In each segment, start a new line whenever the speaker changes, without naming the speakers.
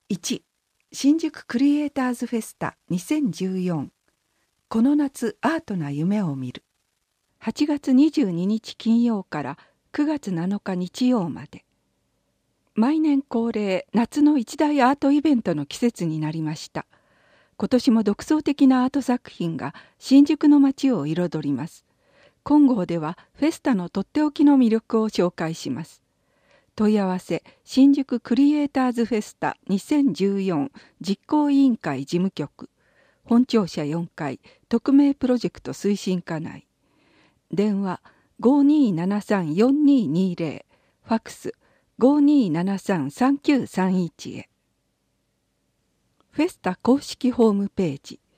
1. 新宿クリエイターズフェスタ2014この夏アートな夢を見る8月22日金曜から9月7日日曜まで。毎年恒例夏の一大アートイベントの季節になりました。今年も独創的なアート作品が新宿の街を彩ります。今号ではフェスタのとっておきの魅力を紹介します。問い合わせ新宿クリエイターズフェスタ2014実行委員会事務局本庁舎4階匿名プロジェクト推進課内電話 5273-4220 ファックス 5273-3931 へ。フェスタ公式ホームページ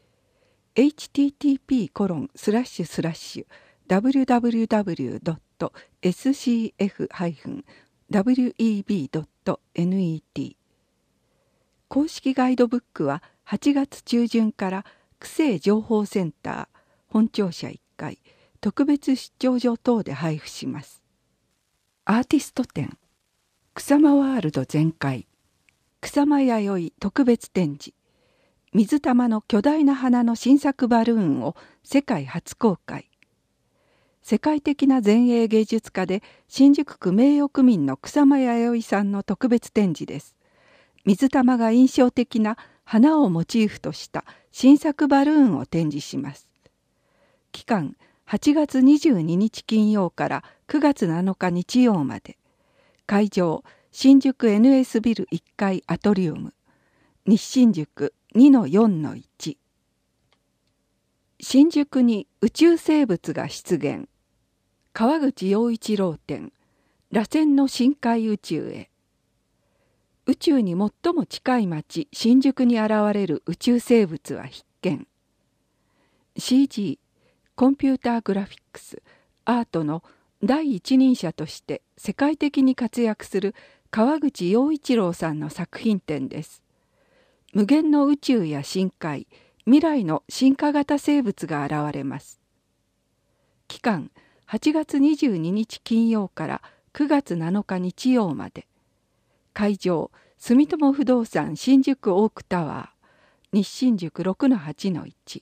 http://www.scf-web.net 公式ガイドブックは8月中旬から区政情報センター本庁舎1階特別出張所等で配布します。アーティスト展草間ワールド全開草間弥生特別展示水玉の巨大な花の新作バルーンを世界初公開。世界的な前衛芸術家で新宿区名誉区民の草間彌生さんの特別展示です。水玉が印象的な花をモチーフとした新作バルーンを展示します。期間8月22日金曜から9月7日日曜まで。会場新宿 NS ビル1階アトリウム西新宿 2-4-1 新宿に宇宙生物が出現川口洋一郎展螺旋の深海宇宙へ。宇宙に最も近い町新宿に現れる宇宙生物は必見。 CG コンピューターグラフィックスアートの第一人者として世界的に活躍する川口洋一郎さんの作品展です。無限の宇宙や深海、未来の進化型生物が現れます。期間8月22日金曜から9月7日日曜まで。会場住友不動産新宿オークタワー西新宿 6-8-1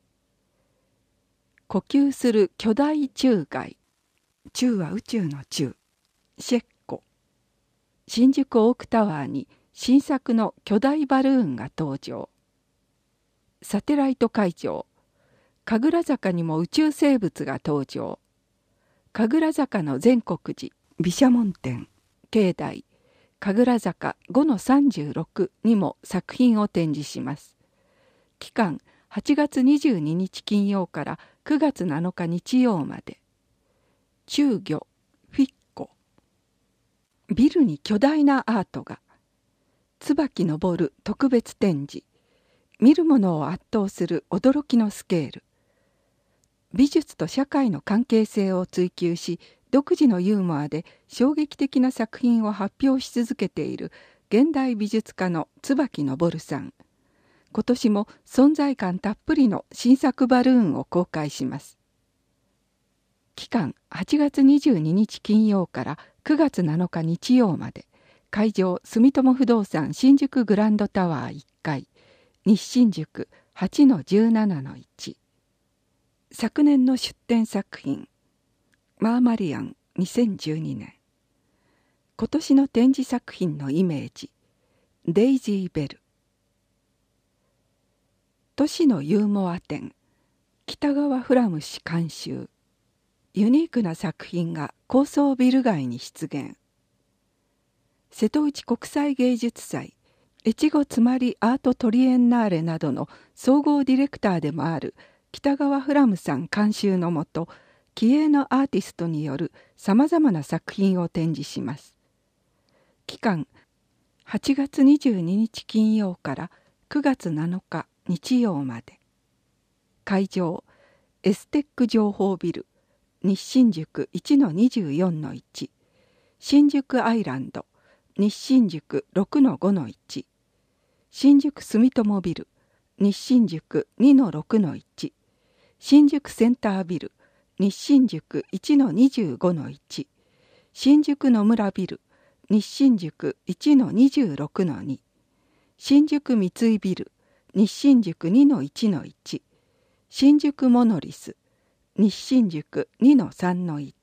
呼吸する巨大宙外宙は宇宙の宙シェッコ新宿オークタワーに新作の巨大バルーンが登場。サテライト会場神楽坂にも宇宙生物が登場。神楽坂の全国寺毘沙門天境内神楽坂 5-36 にも作品を展示します。期間8月22日金曜から9月7日日曜まで。中魚フィッコビルに巨大なアートが椿登る特別展示見る者を圧倒する驚きのスケール。美術と社会の関係性を追求し独自のユーモアで衝撃的な作品を発表し続けている現代美術家の椿登さん。今年も存在感たっぷりの新作バルーンを公開します。期間8月22日金曜から9月7日日曜まで。会場住友不動産新宿グランドタワー1階西新宿 8-17-1 昨年の出展作品マーマリアン2012年。今年の展示作品のイメージデイジーベル。都市のユーモア展北川フラム氏監修。ユニークな作品が高層ビル街に出現。瀬戸内国際芸術祭越後つまりアートトリエンナーレなどの総合ディレクターでもある北川フラムさん監修のもと気鋭のアーティストによるさまざまな作品を展示します。期間8月22日金曜から9月7日日曜まで。会場エステック情報ビル西新宿 1-24-1 新宿アイランド西新宿 6-5-1 新宿住友ビル西新宿 2-6-1 新宿センタービル西新宿 1-25-1 新宿野村ビル西新宿 1-26-2 新宿三井ビル西新宿 2-1-1、新宿モノリス西新宿 2-3-1。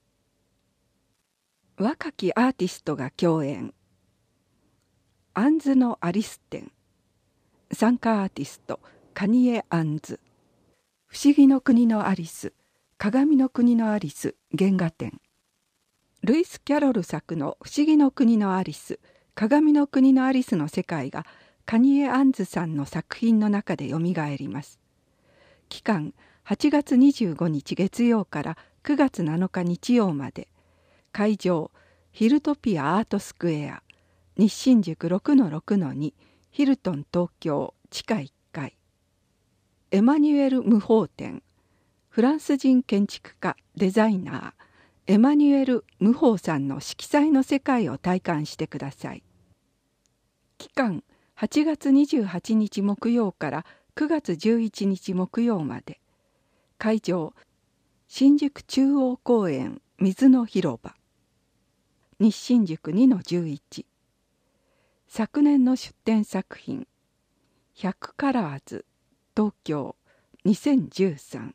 若きアーティストが共演。アンズのアリス展。参加アーティストカニエ・アンズ。不思議の国のアリス、鏡の国のアリス原画展。ルイス・キャロル作の不思議の国のアリス、鏡の国のアリスの世界がカニエ・アンズさんの作品の中でよみがえります。期間8月25日月曜から9月7日日曜まで。会場ヒルトピアアートスクエア西新宿 6-6-2 ヒルトン東京地下1階。エマニュエル・ムホー展。フランス人建築家デザイナーエマニュエル・ムホーさんの色彩の世界を体感してください。期間8月28日木曜から9月11日木曜まで。会場新宿中央公園水の広場西新宿 2-11。昨年の出展作品100カラーズ東京2013。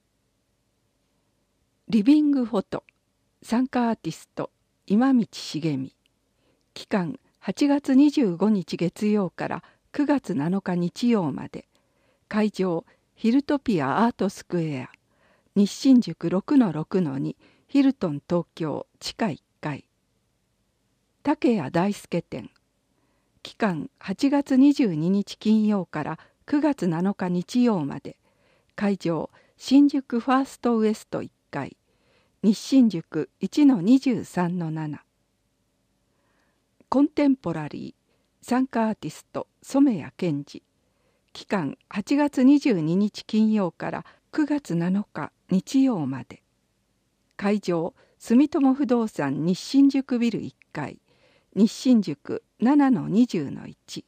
リビングフォト参加アーティスト今道茂美。期間8月25日月曜から9月7日日曜まで。会場ヒルトピアアートスクエア西新宿 6-6-2 ヒルトン東京地下1階。竹谷大輔展。期間8月22日金曜から9月7日日曜まで。会場新宿ファーストウエスト1階西新宿 1-23-7。コンテンポラリー参加アーティスト染谷健二。期間8月22日金曜から9月7日日曜まで。会場住友不動産西新宿ビル1階西新宿 7-20-1。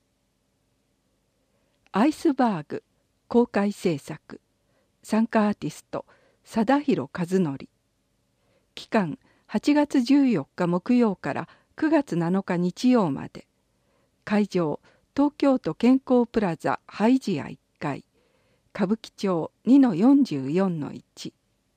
アイスバーグ公開制作参加アーティスト貞弘和則。期間8月14日木曜から9月7日日曜まで。会場東京都健康プラザハイジア1階歌舞伎町 2-44-1。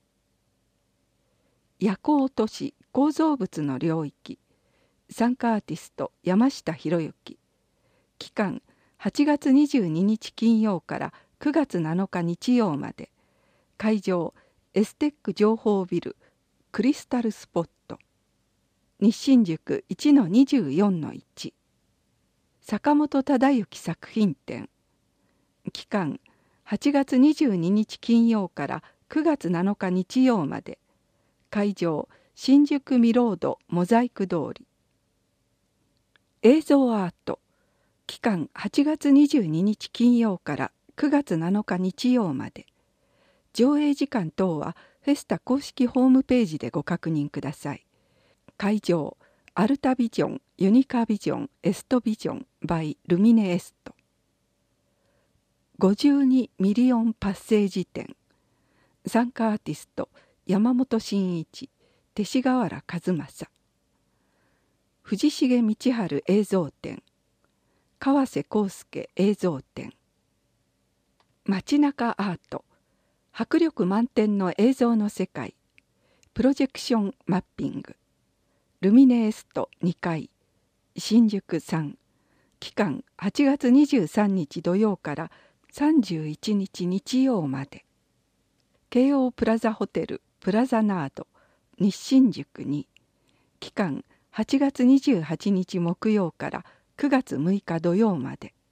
夜行都市構造物の領域参加アーティスト山下博之。期間8月22日金曜から9月7日日曜まで。会場エステック情報ビルクリスタルスポット西新宿 1-24-1。坂本忠之作品展。期間8月22日金曜から9月7日日曜まで。会場新宿ミロードモザイク通り。映像アート。期間8月22日金曜から9月7日日曜まで。上映時間等はフェスタ公式ホームページでご確認ください。会場アルタビジョン、ユニカビジョン、エストビジョン by ルミネエスト。52ミリオンパッセージ展。参加アーティスト山本真一、勅使河原一正。藤重道春映像展。川瀬康介映像展。街中アート。迫力満点の映像の世界。プロジェクションマッピング。ルミネエスト2階新宿3。期間8月23日土曜から31日日曜まで。京王プラザホテルプラザナード西新宿2。期間8月28日木曜から9月6日土曜まで。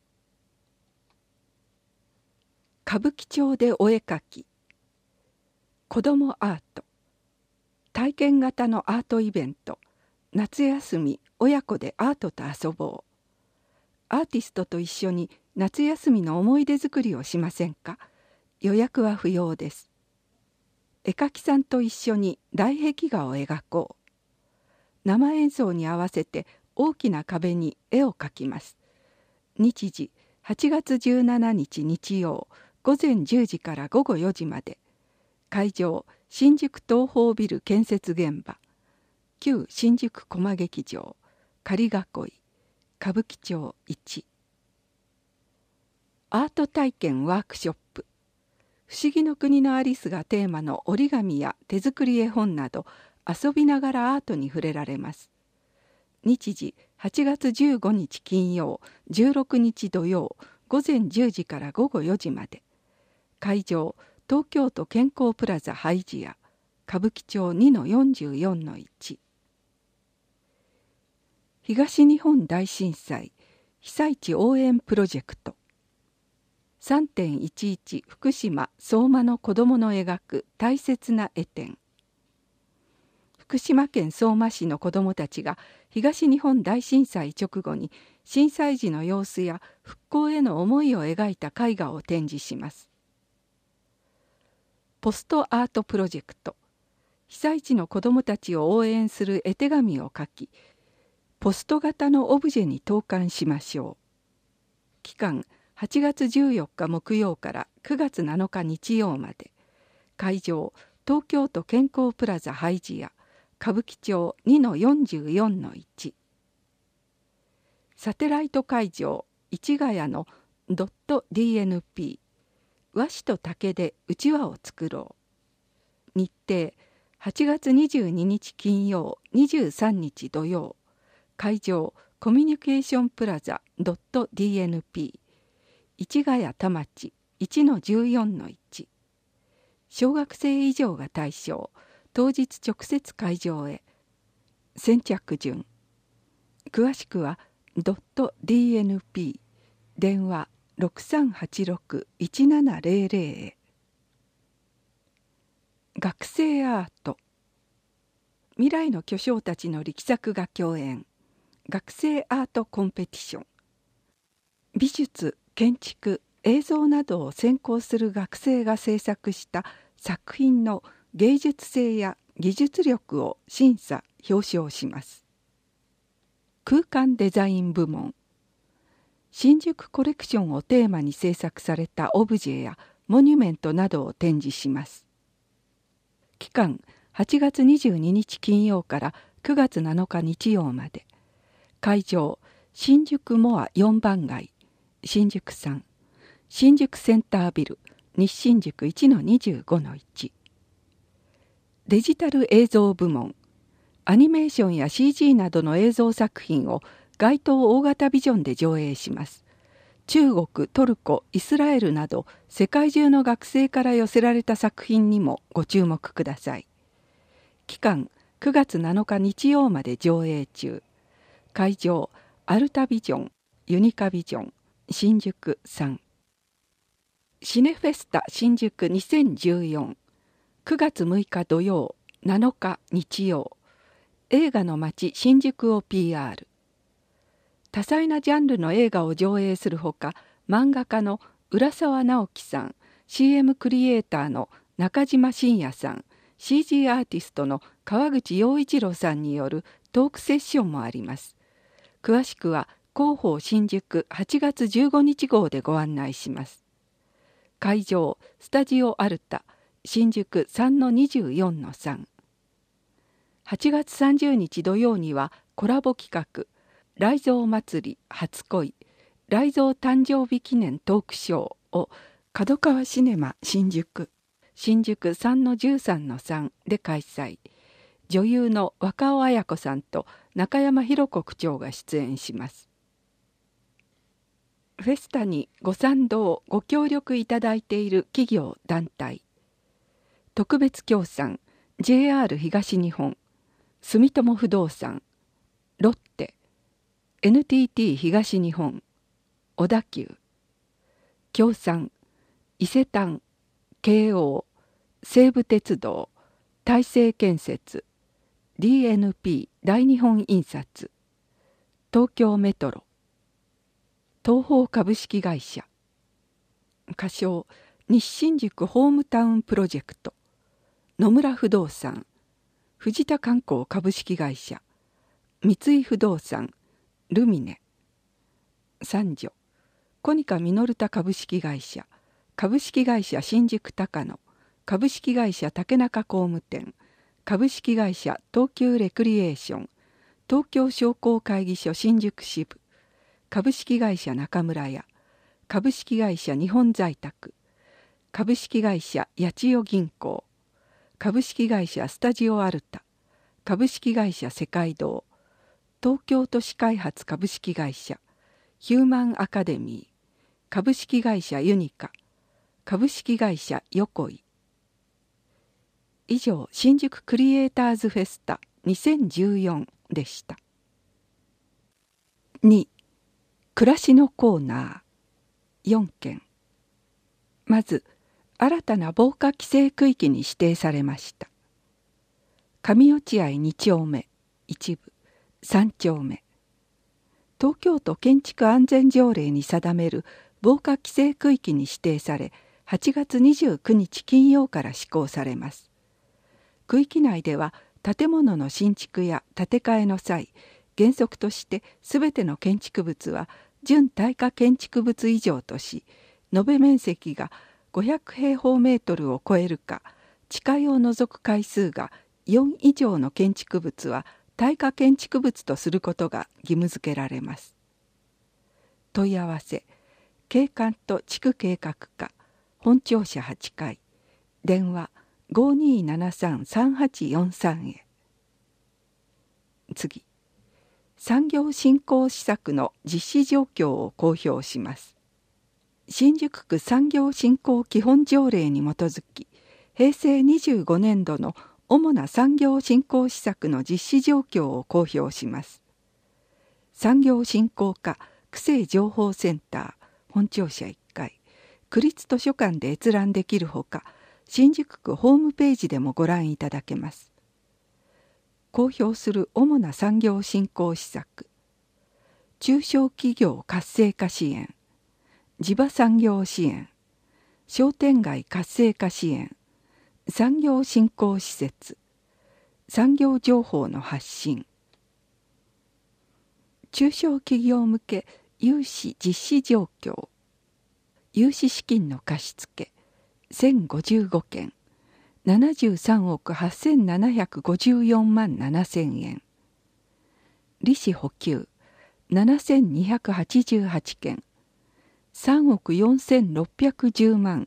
歌舞伎町でお絵描き。子どもアート。体験型のアートイベント。夏休み親子でアートと遊ぼう。アーティストと一緒に夏休みの思い出作りをしませんか。予約は不要です。絵描きさんと一緒に大壁画を描こう。生演奏に合わせて大きな壁に絵を描きます。日時8月17日日曜午前10時から午後4時まで。会場新宿東宝ビル建設現場。旧新宿コマ劇場仮囲い歌舞伎町1。 アート体験ワークショップ、不思議の国のアリスがテーマの折り紙や手作り絵本など遊びながらアートに触れられます。日時8月15日金曜、16日土曜、午前10時から午後4時まで。会場、東京都健康プラザハイジア、歌舞伎町 2-44-1。東日本大震災被災地応援プロジェクト。3.11 福島相馬の子どもの描く大切な絵展。福島県相馬市の子どもたちが東日本大震災直後に震災時の様子や復興への思いを描いた絵画を展示します。ポストアートプロジェクト。被災地の子どもたちを応援する絵手紙を書き、ポスト型のオブジェに投函しましょう。期間8月14日木曜から9月7日日曜まで。会場、東京都健康プラザハイジア、歌舞伎町 2-44-1。サテライト会場、市ヶ谷の .dnp、 和紙と竹でうちわを作ろう。日程、8月22日金曜、23日土曜。会場、コミュニケーションプラザ .dnp、 市ヶ谷田町 1-14-1。小学生以上が対象。当日直接会場へ。先着順。詳しくは .dnp 電話 6386-1700 へ。学生アート。未来の巨匠たちの力作が競演。学生アートコンペティション。美術、建築、映像などを専攻する学生が制作した作品の芸術性や技術力を審査・表彰します。空間デザイン部門。新宿コレクションをテーマに制作されたオブジェやモニュメントなどを展示します。期間8月22日金曜から9月7日日曜まで。会場、新宿モア4番街、新宿3、新宿センタービル、西新宿 1-25-1。デジタル映像部門。アニメーションや CG などの映像作品を街頭大型ビジョンで上映します。中国、トルコ、イスラエルなど世界中の学生から寄せられた作品にもご注目ください。期間9月7日日曜まで上映中。会場、アルタビジョン、ユニカビジョン、新宿3。シネフェスタ新宿2014。9月6日土曜、7日日曜。映画の街新宿を PR。多彩なジャンルの映画を上映するほか、漫画家の浦沢直樹さん、CM クリエイターの中島信也さん、CG アーティストの川口洋一郎さんによるトークセッションもあります。詳しくは広報新宿8月15日号でご案内します。会場、スタジオアルタ、新宿 3-24-3。8月30日土曜にはコラボ企画、雷蔵祭り初恋、雷蔵誕生日記念トークショーを角川シネマ新宿、新宿 3-13-3 で開催。女優の若尾彩子さんと中山博子区長が出演します。フェスタにご賛同・ご協力いただいている企業・団体。特別協賛 JR 東日本、住友不動産、ロッテ、NTT 東日本、小田急。協賛、伊勢丹、京王、西武鉄道、大成建設、DNP 大日本印刷、東京メトロ、東宝株式会社。仮称、西新宿ホームタウンプロジェクト、野村不動産、藤田観光株式会社、三井不動産、ルミネ。三女、コニカミノルタ株式会社、株式会社新宿高野、株式会社竹中工務店、株式会社東急レクリエーション、東京商工会議所新宿支部、株式会社中村屋、 株式会社日本在宅、株式会社八千代銀行、株式会社スタジオアルタ、株式会社世界堂、東京都市開発株式会社、ヒューマンアカデミー、株式会社ユニカ、株式会社横井。以上、新宿クリエイターズフェスタ2014でした。2、暮らしのコーナー4件。まず、新たな防火規制区域に指定されました。上落合2丁目、一部、3丁目。東京都建築安全条例に定める防火規制区域に指定され、8月29日金曜から施行されます。区域内では建物の新築や建て替えの際、原則としてすべての建築物は準耐火建築物以上とし、延べ面積が500平方メートルを超えるか、地階を除く階数が4以上の建築物は耐火建築物とすることが義務付けられます。問い合わせ、景観と地区計画課、本庁舎8階、電話 5273-3843 へ。次、産業振興施策の実施状況を公表します。新宿区産業振興基本条例に基づき、平成25年度の主な産業振興施策の実施状況を公表します。産業振興課区政情報センター、本庁舎1階、区立図書館で閲覧できるほか、新宿区ホームページでもご覧いただけます。公表する主な産業振興施策、中小企業活性化支援、地場産業支援、商店街活性化支援、産業振興施設、産業情報の発信。中小企業向け融資実施状況。融資資金の貸付1055件、73億8754万7000円。利子補給7288件、3億4610万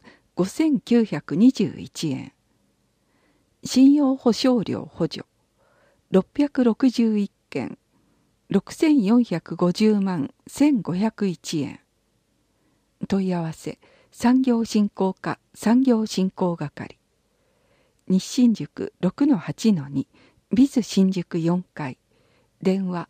5921円。信用保証料補助661件、6450万1501円。問い合わせ、産業振興課産業振興係、西新宿 6-8-2 ビズ新宿4階、電話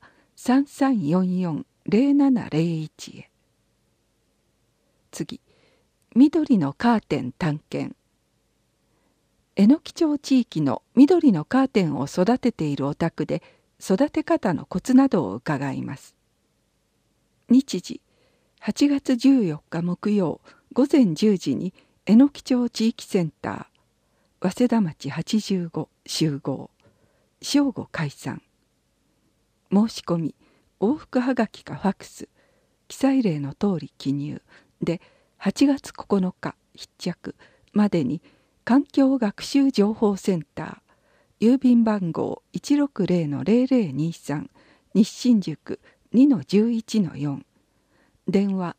3344-0701 へ。次、緑のカーテン探検。榎木町地域の緑のカーテンを育てているお宅で育て方のコツなどを伺います。日時、8月14日木曜午前10時に榎木町地域センター、早稲田町85集合、正午解散。申し込み、往復はがきかファクス、記載例の通り記入で8月9日必着までに環境学習情報センター、郵便番号 160-0023 西新宿 2-11-4、電話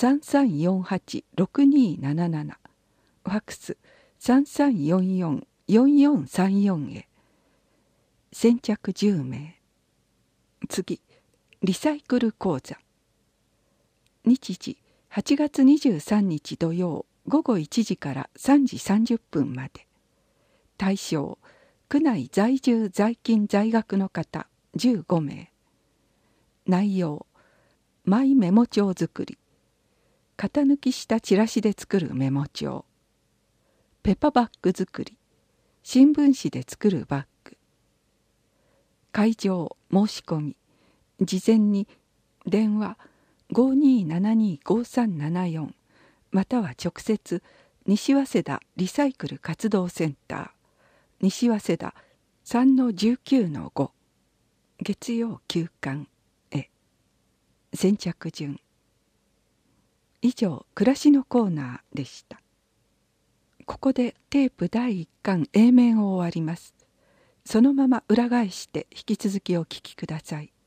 3348-6277、ファクス 3344-4434 へ。先着10名。次、リサイクル講座。日時、8月23日土曜午後1時から3時30分まで。対象、区内在住在勤在学の方15名。内容、マイメモ帳作り、型抜きしたチラシで作るメモ帳、ペパバッグ作り、新聞紙で作るバッグ。会場申し込み、事前に電話 5272-5374 または直接西早稲田リサイクル活動センター、西早稲田 3-19-5 月曜休館へ。先着順。以上、暮らしのコーナーでした。ここでテープ第1巻 A 面を終わります。そのまま裏返して引き続きお聞きください。